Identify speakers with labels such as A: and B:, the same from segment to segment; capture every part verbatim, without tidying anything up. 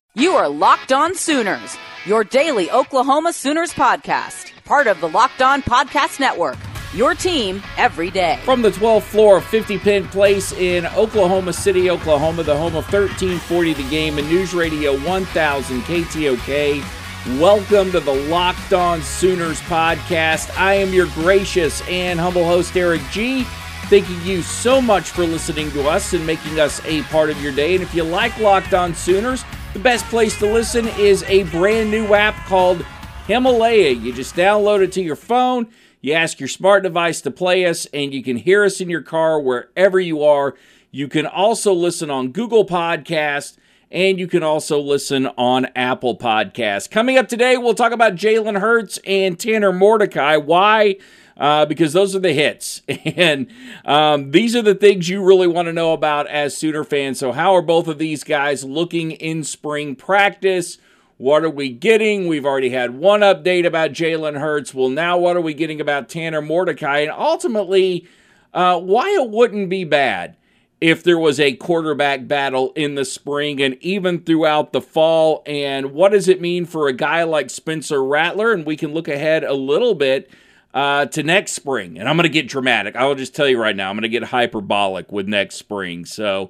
A: You are Locked On Sooners, your daily Oklahoma Sooners podcast, part of the Locked On Podcast Network, your team every day.
B: From the twelfth floor of fifty Penn Place in Oklahoma City, Oklahoma, the home of thirteen forty The Game and News Radio one thousand K T O K, welcome to the Locked On Sooners podcast. I am your gracious and humble host, Eric G., thanking you so much for listening to us and making us a part of your day. And if you like Locked On Sooners, the best place to listen is a brand new app called Himalaya. You just download it to your phone, you ask your smart device to play us, and you can hear us in your car wherever you are. You can also listen on Google Podcasts, and you can also listen on Apple Podcasts. Coming up today, we'll talk about Jalen Hurts and Tanner Mordecai. Why? Uh, because those are the hits, and um, these are the things you really want to know about as Sooner fans. So how are both of these guys looking in spring practice? What are we getting? We've already had one update about Jalen Hurts. Well, now what are we getting about Tanner Mordecai? And ultimately, uh, why it wouldn't be bad if there was a quarterback battle in the spring and even throughout the fall. And what does it mean for a guy like Spencer Rattler? And we can look ahead a little bit Uh, to next spring. And I'm going to get dramatic. I will just tell you right now, I'm going to get hyperbolic with next spring. So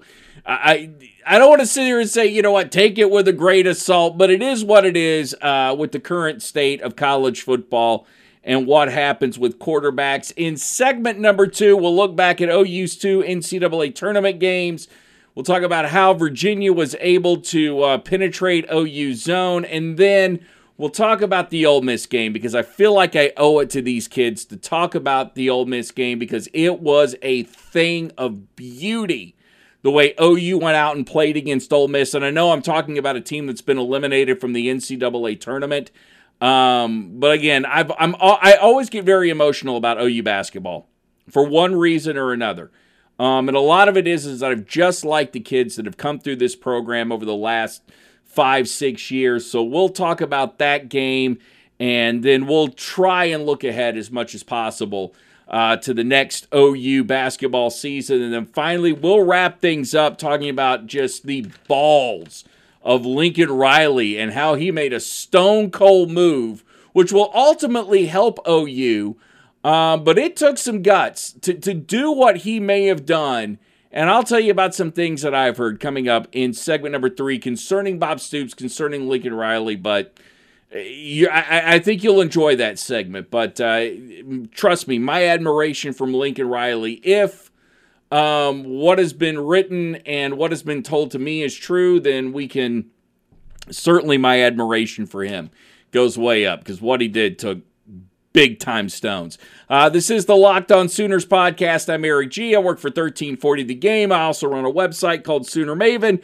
B: I I don't want to sit here and say, you know what, take it with a grain of salt, but it is what it is uh, with the current state of college football and what happens with quarterbacks. In segment number two, we'll look back at O U's two N C double A tournament games. We'll talk about how Virginia was able to uh, penetrate O U's zone, and then we'll talk about the Ole Miss game because I feel like I owe it to these kids to talk about the Ole Miss game because it was a thing of beauty the way O U went out and played against Ole Miss. And I know I'm talking about a team that's been eliminated from the N C double A tournament. Um, but again, I've, I'm, I always get very emotional about O U basketball for one reason or another. Um, and a lot of it is, is that I've just liked the kids that have come through this program over the last five, six years. So we'll talk about that game, and then we'll try and look ahead as much as possible uh, to the next O U basketball season. And then finally, we'll wrap things up talking about just the balls of Lincoln Riley and how he made a stone-cold move, which will ultimately help O U. Um, but it took some guts to, to do what he may have done. And I'll tell you about some things that I've heard coming up in segment number three concerning Bob Stoops, concerning Lincoln Riley. But you, I, I think you'll enjoy that segment. But uh, trust me, my admiration from Lincoln Riley, if um, what has been written and what has been told to me is true, then we can, certainly my admiration for him goes way up because what he did took big-time stones. Uh, this is the Locked On Sooners podcast. I'm Eric G. I work for thirteen forty The Game. I also run a website called Sooner Maven,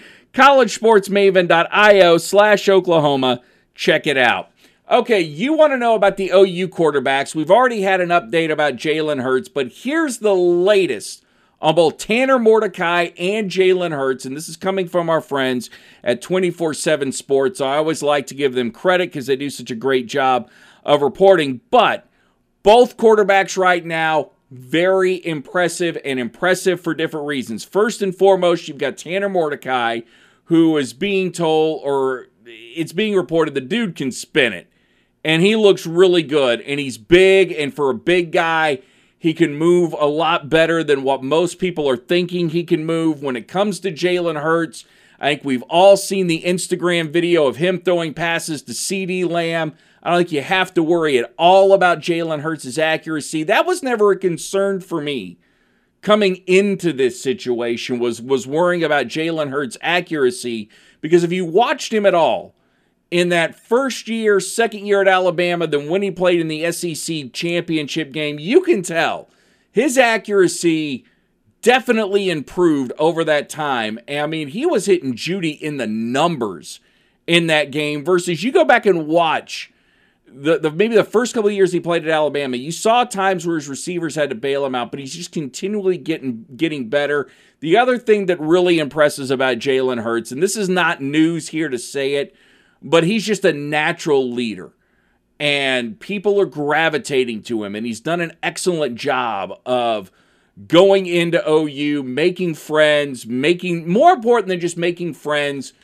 B: collegesportsmaven.io slash Oklahoma. Check it out. Okay, you want to know about the O U quarterbacks. We've already had an update about Jalen Hurts, but here's the latest on both Tanner Mordecai and Jalen Hurts, and this is coming from our friends at twenty-four seven Sports. I always like to give them credit because they do such a great job of reporting, but both quarterbacks right now, very impressive and impressive for different reasons. First and foremost, you've got Tanner Mordecai, who is being told, or it's being reported, the dude can spin it, and he looks really good, and he's big, and for a big guy, he can move a lot better than what most people are thinking he can move. When it comes to Jalen Hurts, I think we've all seen the Instagram video of him throwing passes to CeeDee Lamb. I don't think you have to worry at all about Jalen Hurts' accuracy. That was never a concern for me coming into this situation, was, was worrying about Jalen Hurts' accuracy, because if you watched him at all in that first year, second year at Alabama, then when he played in the S E C championship game, you can tell his accuracy definitely improved over that time. I mean, he was hitting Judy in the numbers in that game versus you go back and watch The, the maybe the first couple of years he played at Alabama, you saw times where his receivers had to bail him out, but he's just continually getting getting better. The other thing that really impresses about Jalen Hurts, and this is not news here to say it, but he's just a natural leader. And people are gravitating to him, and he's done an excellent job of going into O U, making friends, making, more important than just making friends,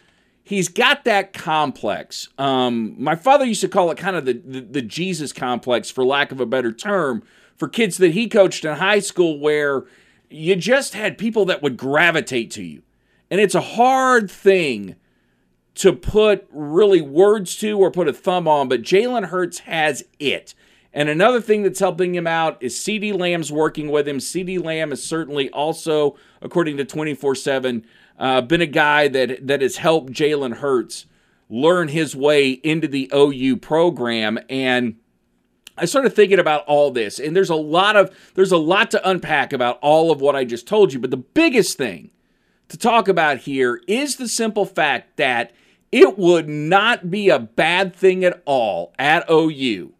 B: he's got that complex. Um, my father used to call it kind of the, the, the Jesus complex, for lack of a better term, for kids that he coached in high school, where you just had people that would gravitate to you. And it's a hard thing to put really words to or put a thumb on, but Jalen Hurts has it. And another thing that's helping him out is CeeDee Lamb's working with him. CeeDee Lamb is certainly also, according to twenty-four seven, uh, been a guy that, that has helped Jalen Hurts learn his way into the O U program. And I started thinking about all this, and there's a lot of there's a lot to unpack about all of what I just told you. But the biggest thing to talk about here is the simple fact that it would not be a bad thing at all at O U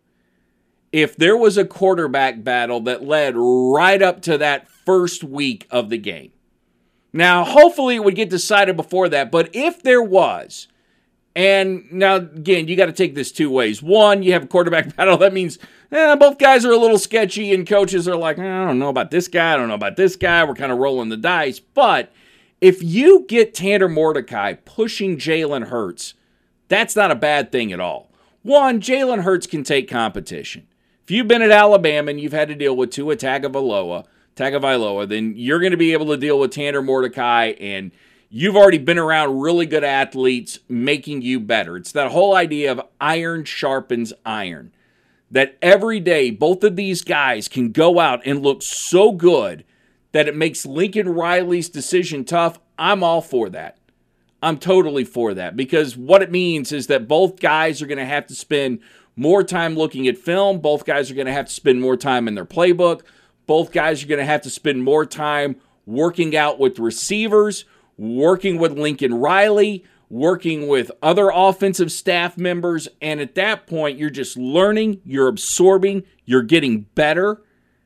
B: if there was a quarterback battle that led right up to that first week of the game. Now, hopefully it would get decided before that, but if there was, and now, again, you got to take this two ways. One, you have a quarterback battle. That means eh, both guys are a little sketchy, and coaches are like, I don't know about this guy. I don't know about this guy. We're kind of rolling the dice. But if you get Tanner Mordecai pushing Jalen Hurts, that's not a bad thing at all. One, Jalen Hurts can take competition. If you've been at Alabama and you've had to deal with Tua Tagovailoa, Tagovailoa, then you're going to be able to deal with Tanner Mordecai, and you've already been around really good athletes making you better. It's that whole idea of iron sharpens iron. That every day, both of these guys can go out and look so good that it makes Lincoln Riley's decision tough. I'm all for that. I'm totally for that, because what it means is that both guys are going to have to spend more time looking at film. Both guys are going to have to spend more time in their playbook. Both guys are going to have to spend more time working out with receivers, working with Lincoln Riley, working with other offensive staff members. And at that point, you're just learning, you're absorbing, you're getting better.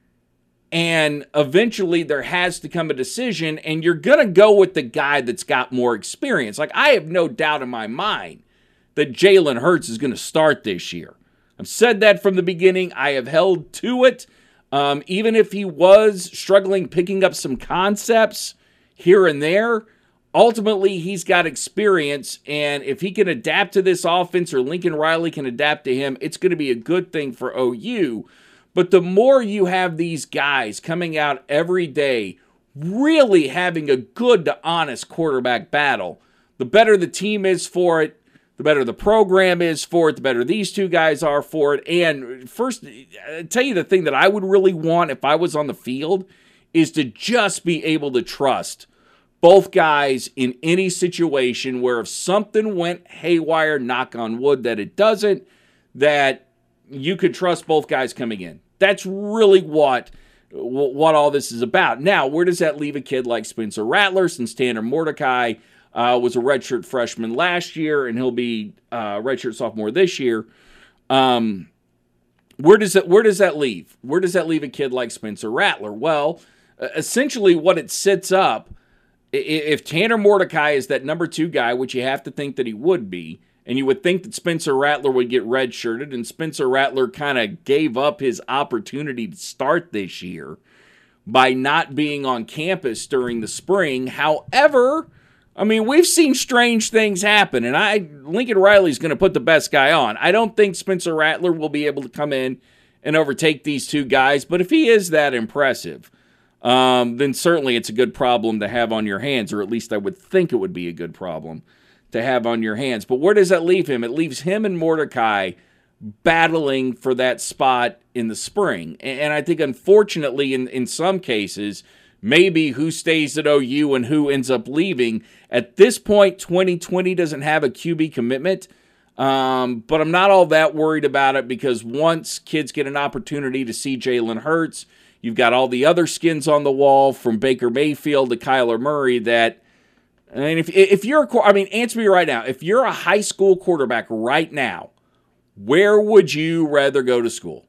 B: And eventually there has to come a decision, and you're going to go with the guy that's got more experience. Like, I have no doubt in my mind that Jalen Hurts is going to start this year. I've said that from the beginning. I have held to it. Um, even if he was struggling picking up some concepts here and there, ultimately he's got experience, and if he can adapt to this offense, or Lincoln Riley can adapt to him, it's going to be a good thing for O U. But the more you have these guys coming out every day, really having a good to honest quarterback battle, the better the team is for it, the better the program is for it, the better these two guys are for it. And first, I'll tell you the thing that I would really want if I was on the field is to just be able to trust both guys in any situation where if something went haywire, knock on wood that it doesn't, that you could trust both guys coming in. That's really what, what all this is about. Now, where does that leave a kid like Spencer Rattler, since Tanner Mordecai Uh, was a redshirt freshman last year, and he'll be uh, redshirt sophomore this year. Um, where does that Where does that leave? Where does that leave a kid like Spencer Rattler? Well, uh, essentially, what it sets up, if Tanner Mordecai is that number two guy, which you have to think that he would be, and you would think that Spencer Rattler would get redshirted, and Spencer Rattler kind of gave up his opportunity to start this year by not being on campus during the spring. However, I mean, we've seen strange things happen, and I Lincoln Riley's going to put the best guy on. I don't think Spencer Rattler will be able to come in and overtake these two guys, but if he is that impressive, um, then certainly it's a good problem to have on your hands, or at least I would think it would be a good problem to have on your hands. But where does that leave him? It leaves him and Mordecai battling for that spot in the spring. And I think, unfortunately, in, in some cases, maybe who stays at O U and who ends up leaving. At this point, twenty twenty doesn't have a Q B commitment, um, but I'm not all that worried about it, because once kids get an opportunity to see Jalen Hurts, you've got all the other skins on the wall, from Baker Mayfield to Kyler Murray, that, I mean, if, if you're a, I mean, answer me right now, if you're a high school quarterback right now, where would you rather go to school?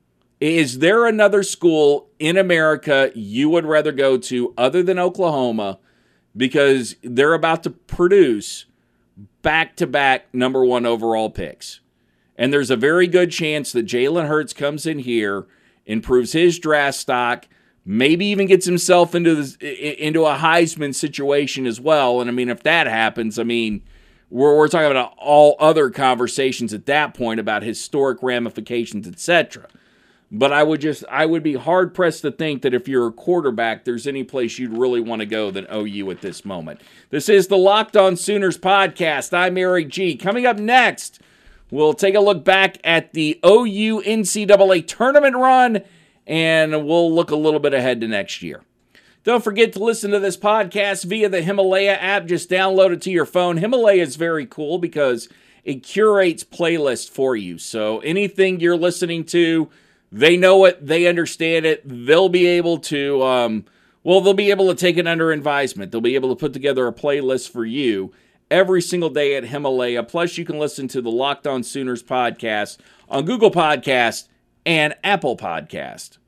B: Is there another school in America you would rather go to other than Oklahoma, because they're about to produce back-to-back number one overall picks? And there's a very good chance that Jalen Hurts comes in here, improves his draft stock, maybe even gets himself into this, into a Heisman situation as well. And I mean, if that happens, I mean, We're, we're talking about all other conversations at that point about historic ramifications, et cetera. But I would just, I would be hard-pressed to think that if you're a quarterback, there's any place you'd really want to go than O U at this moment. This is the Locked On Sooners podcast. I'm Eric G. Coming up next, we'll take a look back at the O U N C double A tournament run, and we'll look a little bit ahead to next year. Don't forget to listen to this podcast via the Himalaya app. Just download it to your phone. Himalaya is very cool because it curates playlists for you. So anything you're listening to, they know it, they understand it, they'll be able to, um, well, they'll be able to take it under advisement. They'll be able to put together a playlist for you every single day at Himalaya. Plus, you can listen to the Locked On Sooners podcast on Google Podcast and Apple Podcast.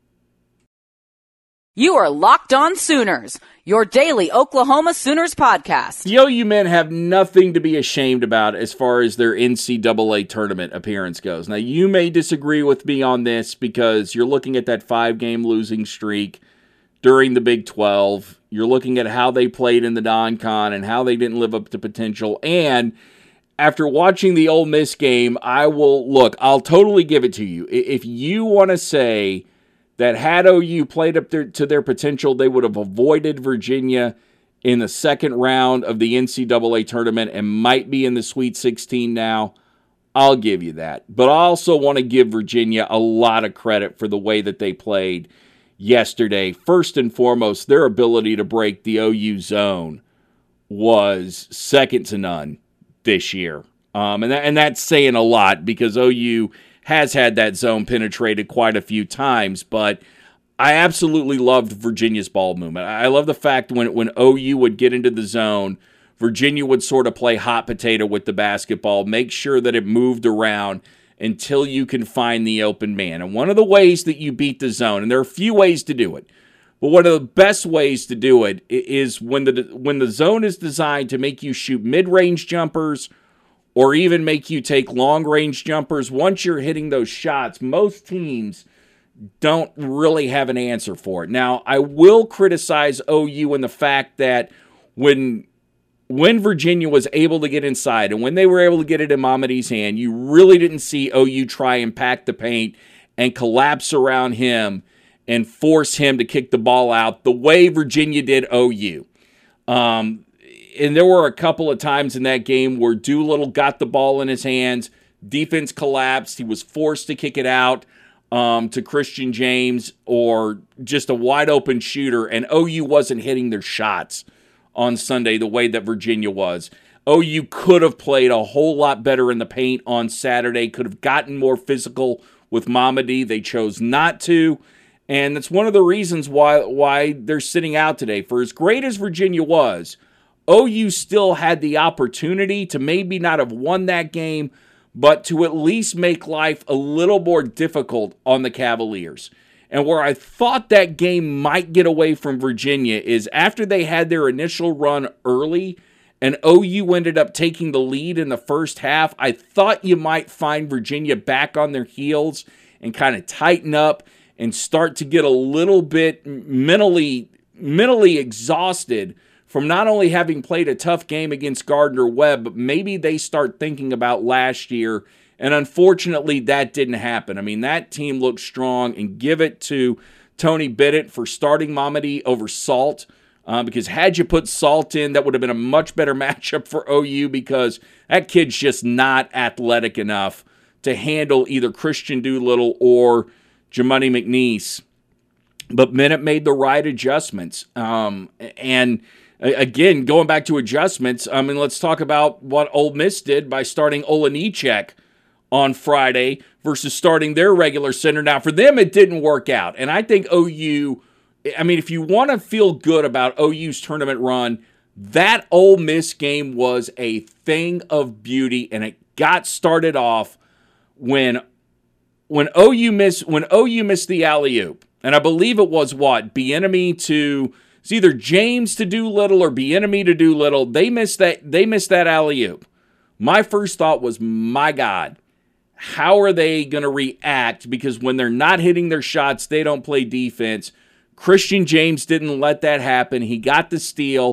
A: You are Locked On Sooners, your daily Oklahoma Sooners podcast.
B: The O U men have nothing to be ashamed about as far as their N C double A tournament appearance goes. Now, you may disagree with me on this because you're looking at that five-game losing streak during the Big twelve. You're looking at how they played in the non-con and how they didn't live up to potential. And after watching the Ole Miss game, I will, look, I'll totally give it to you. If you want to say that had O U played up their, to their potential, they would have avoided Virginia in the second round of the N C double A tournament and might be in the Sweet sixteen now, I'll give you that. But I also want to give Virginia a lot of credit for the way that they played yesterday. First and foremost, their ability to break the O U zone was second to none this year. Um, and, that, and that's saying a lot because O U has had that zone penetrated quite a few times, but I absolutely loved Virginia's ball movement. I love the fact when, when O U would get into the zone, Virginia would sort of play hot potato with the basketball, make sure that it moved around until you can find the open man. And one of the ways that you beat the zone, and there are a few ways to do it, but one of the best ways to do it is when the when the zone is designed to make you shoot mid-range jumpers or even make you take long-range jumpers. Once you're hitting those shots, most teams don't really have an answer for it. Now, I will criticize O U in the fact that when, when Virginia was able to get inside and when they were able to get it in Mamadi's hand, you really didn't see O U try and pack the paint and collapse around him and force him to kick the ball out the way Virginia did O U. Um... And there were a couple of times in that game where Doolittle got the ball in his hands, defense collapsed, he was forced to kick it out um, to Christian James or just a wide-open shooter, and O U wasn't hitting their shots on Sunday the way that Virginia was. O U could have played a whole lot better in the paint on Saturday, could have gotten more physical with Mamadi. They chose not to, and that's one of the reasons why, why they're sitting out today. For as great as Virginia was, O U still had the opportunity to maybe not have won that game, but to at least make life a little more difficult on the Cavaliers. And where I thought that game might get away from Virginia is after they had their initial run early and O U ended up taking the lead in the first half, I thought you might find Virginia back on their heels and kind of tighten up and start to get a little bit mentally, mentally exhausted from not only having played a tough game against Gardner-Webb, but maybe they start thinking about last year, and unfortunately that didn't happen. I mean, that team looked strong, and give it to Tony Bennett for starting Mamadi over Salt, uh, because had you put Salt in, that would have been a much better matchup for O U because that kid's just not athletic enough to handle either Christian Doolittle or Jamuni McNeese. But Bennett made the right adjustments, um, and again, going back to adjustments, I mean, let's talk about what Ole Miss did by starting Olenicek on Friday versus starting their regular center. Now, for them, it didn't work out. And I think O U, I mean, if you want to feel good about O U's tournament run, that Ole Miss game was a thing of beauty, and it got started off when when O U missed when O U missed the alley-oop. And I believe it was what? Bieniemy to It's either James to Doolittle or Bieniemy to Doolittle. They missed that. They missed that alley-oop. My first thought was, my God, how are they going to react? Because when they're not hitting their shots, they don't play defense. Christian James didn't let that happen. He got the steal.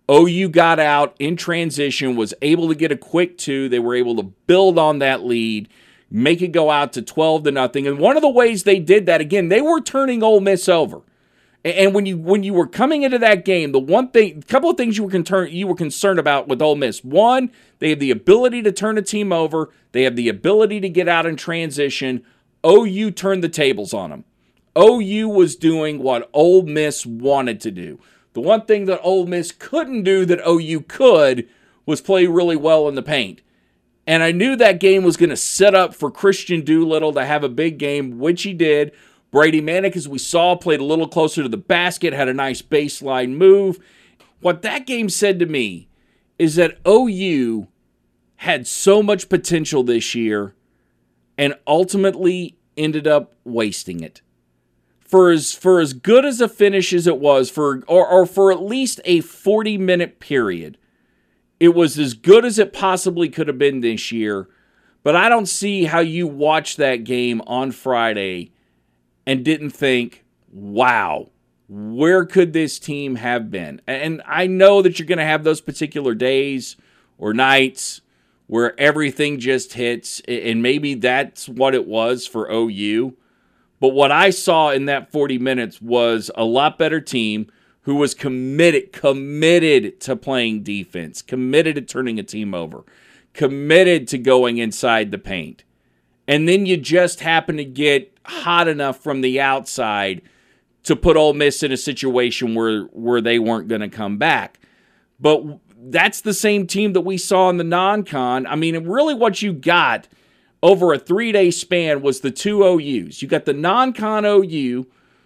B: O U got out in transition, was able to get a quick two. They were able to build on that lead, make it go out to twelve to nothing. And one of the ways they did that, again, they were turning Ole Miss over. And when you when you were coming into that game, the one thing, a couple of things you were concerned you were concerned about with Ole Miss. One, they have the ability to turn a team over. They have the ability to get out in transition. O U turned the tables on them. O U was doing what Ole Miss wanted to do. The one thing that Ole Miss couldn't do that O U could was play really well in the paint. And I knew that game was going to set up for Christian Doolittle to have a big game, which he did. Brady Manek, as we saw, played a little closer to the basket, had a nice baseline move. What that game said to me is that O U had so much potential this year and ultimately ended up wasting it. For as for as good as a finish as it was, for or, or for at least a forty-minute period, it was as good as it possibly could have been this year. But I don't see how you watched that game on Friday and didn't think, wow, where could this team have been? And I know that you're going to have those particular days or nights where everything just hits, and maybe that's what it was for O U. But what I saw in that forty minutes was a lot better team who was committed, committed to playing defense, committed to turning a team over, committed to going inside the paint. And then you just happen to get hot enough from the outside to put Ole Miss in a situation where, where they weren't going to come back. But that's the same team that we saw in the non-con. I mean, really what you got over a three-day span was the two O Us. You got the non-con O U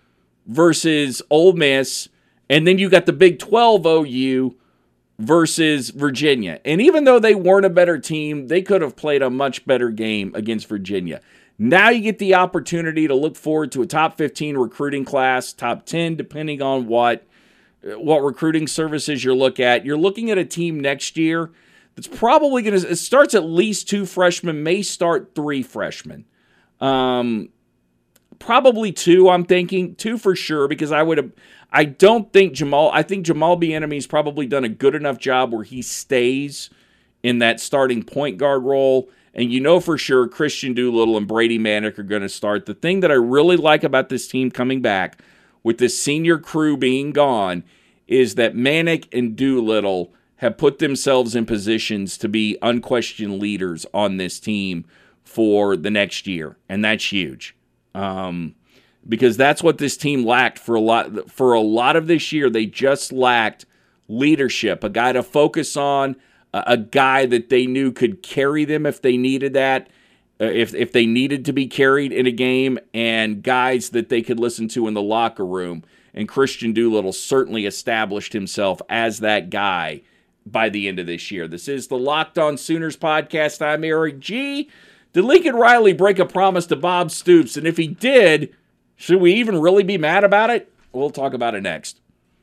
B: versus Ole Miss, and then you got the Big twelve O U versus Virginia. And even though they weren't a better team, they could have played a much better game against Virginia. Now you get the opportunity to look forward to a top fifteen recruiting class, top ten, depending on what, what recruiting services you look at. You're looking at a team next year that's probably going to, it starts at least two freshmen, may start three freshmen. Um, probably two, I'm thinking. Two for sure, because I would have, I don't think Jamal, I think Jamal Bieniemy's probably done a good enough job where he stays in that starting point guard role. And you know for sure Christian Doolittle and Brady Manek are going to start. The thing that I really like about this team coming back, with this senior crew being gone, is that Manek and Doolittle have put themselves in positions to be unquestioned leaders on this team for the next year. And that's huge. Um, because that's what this team lacked for a lot, for a lot of this year. They just lacked leadership, a guy to focus on, a guy that they knew could carry them if they needed that, uh, if if they needed to be carried in a game, and guys that they could listen to in the locker room. And Christian Doolittle certainly established himself as that guy by the end of this year. This is the Locked On Sooners podcast. I'm Eric G. Did Lincoln Riley break a promise to Bob Stoops? And if he did, should we even really be mad about it? We'll talk about it next.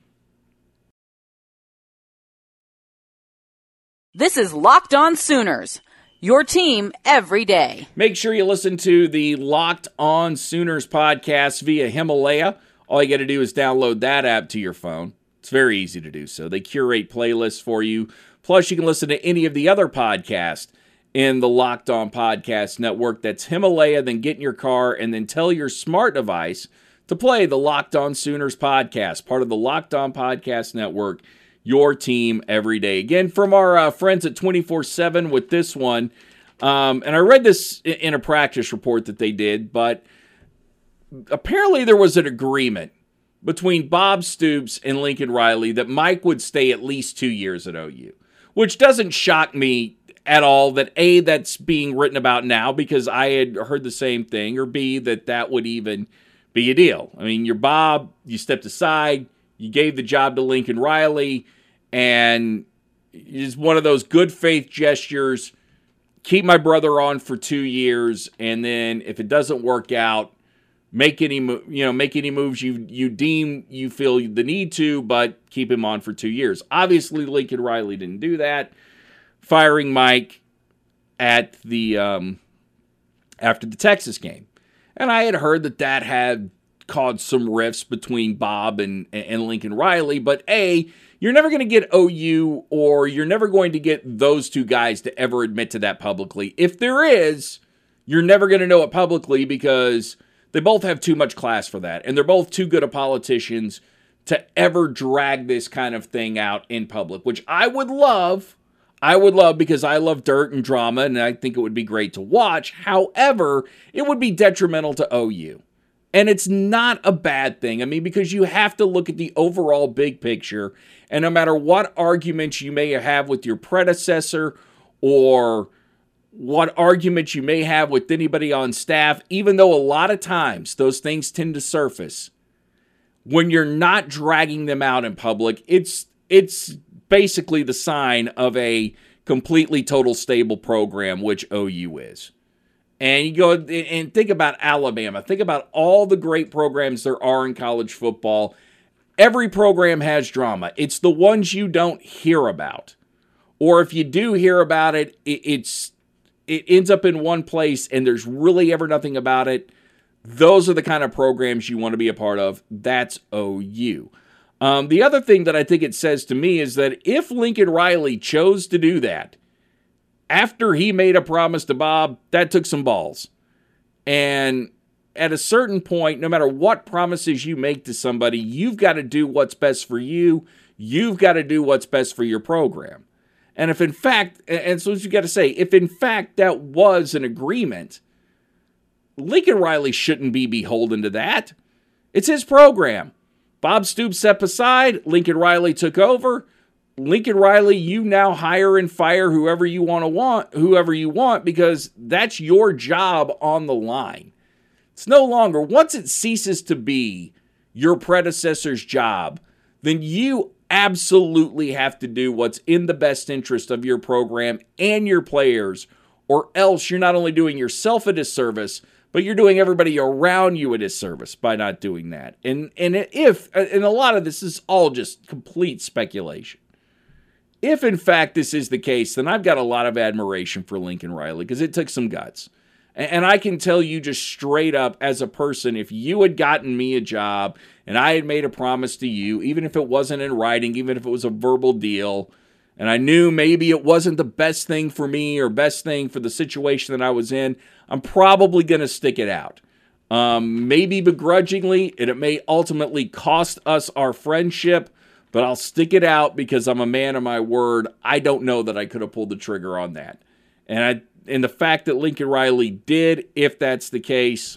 A: This is Locked On Sooners, your team every day.
B: Make sure you listen to the Locked On Sooners podcast via Himalaya. All you got to do is download that app to your phone. It's very easy to do so. They curate playlists for you. Plus, you can listen to any of the other podcasts in the Locked On Podcast Network. That's Himalaya. Then get in your car and then tell your smart device to play the Locked On Sooners podcast, part of the Locked On Podcast Network, your team every day. Again, from our uh, friends at twenty-four seven with this one. Um, and I read this in a practice report that they did, but apparently there was an agreement between Bob Stoops and Lincoln Riley that Mike would stay at least two years at O U, which doesn't shock me at all that A, that's being written about now because I had heard the same thing, or B, that that would even be a deal. I mean, you're Bob, you stepped aside, you gave the job to Lincoln Riley, and it's one of those good faith gestures. Keep my brother on for two years, and then if it doesn't work out, make any you know make any moves you you deem you feel the need to, but keep him on for two years. Obviously, Lincoln Riley didn't do that, firing Mike at the um, after the Texas game, and I had heard that that had caused some rifts between Bob and, and Lincoln Riley. But A, you're never going to get O U, or you're never going to get those two guys to ever admit to that publicly. If there is, you're never going to know it publicly because they both have too much class for that. And they're both too good of politicians to ever drag this kind of thing out in public, which I would love. I would love because I love dirt and drama, and I think it would be great to watch. However, it would be detrimental to O U. And it's not a bad thing. I mean, because you have to look at the overall big picture. And no matter what arguments you may have with your predecessor or what arguments you may have with anybody on staff, even though a lot of times those things tend to surface, when you're not dragging them out in public, it's it's basically the sign of a completely total stable program, which O U is. And you go and think about Alabama. Think about all the great programs there are in college football. Every program has drama. It's the ones you don't hear about. Or if you do hear about it, it's it ends up in one place and there's really ever nothing about it. Those are the kind of programs you want to be a part of. That's O U. Um, the other thing that I think it says to me is that if Lincoln Riley chose to do that, after he made a promise to Bob, that took some balls. And at a certain point, no matter what promises you make to somebody, you've got to do what's best for you. You've got to do what's best for your program. And if in fact, and so you got to say, if in fact that was an agreement, Lincoln Riley shouldn't be beholden to that. It's his program. Bob Stoops stepped aside. Lincoln Riley took over. Lincoln Riley, you now hire and fire whoever you want to want, whoever you want, because that's your job on the line. It's no longer, once it ceases to be your predecessor's job, then you absolutely have to do what's in the best interest of your program and your players, or else you're not only doing yourself a disservice, but you're doing everybody around you a disservice by not doing that. And and if, and a lot of this is all just complete speculation. If, in fact, this is the case, then I've got a lot of admiration for Lincoln Riley because it took some guts. And I can tell you just straight up as a person, if you had gotten me a job and I had made a promise to you, even if it wasn't in writing, even if it was a verbal deal, and I knew maybe it wasn't the best thing for me or best thing for the situation that I was in, I'm probably going to stick it out. Um, maybe begrudgingly, and it may ultimately cost us our friendship, but I'll stick it out because I'm a man of my word. I don't know that I could have pulled the trigger on that. And I, and the fact that Lincoln Riley did, if that's the case,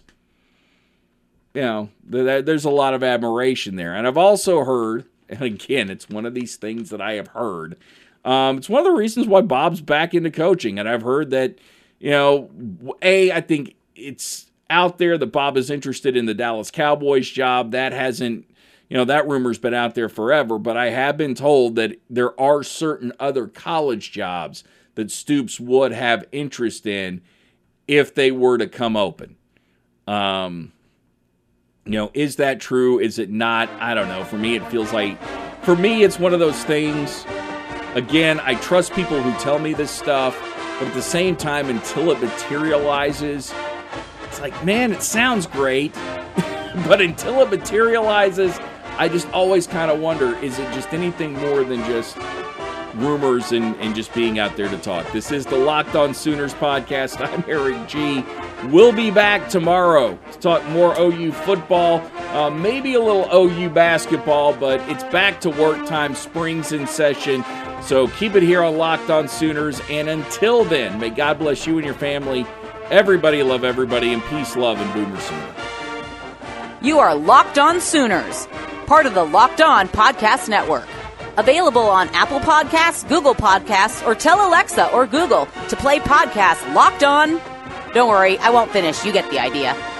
B: you know, th- there's a lot of admiration there. And I've also heard, and again, it's one of these things that I have heard, um, it's one of the reasons why Bob's back into coaching. And I've heard that, you know, A, I think it's out there that Bob is interested in the Dallas Cowboys job. That hasn't, You know, that rumor's been out there forever, but I have been told that there are certain other college jobs that Stoops would have interest in if they were to come open. Um, you know, is that true? Is it not? I don't know. For me, it feels like, for me, it's one of those things. Again, I trust people who tell me this stuff, but at the same time, until it materializes, it's like, man, it sounds great, but until it materializes, I just always kind of wonder, is it just anything more than just rumors and, and just being out there to talk? This is the Locked On Sooners podcast. I'm Eric G. We'll be back tomorrow to talk more O U football, uh, maybe a little O U basketball, but it's back to work time. Spring's in session. So keep it here on Locked On Sooners. And until then, may God bless you and your family. Everybody love everybody, and peace, love, and Boomer Sooner.
A: You are Locked On Sooners, part of the Locked On Podcast Network. Available on Apple Podcasts, Google Podcasts, or tell Alexa or Google to play podcast Locked On. Don't worry, I won't finish. You get the idea.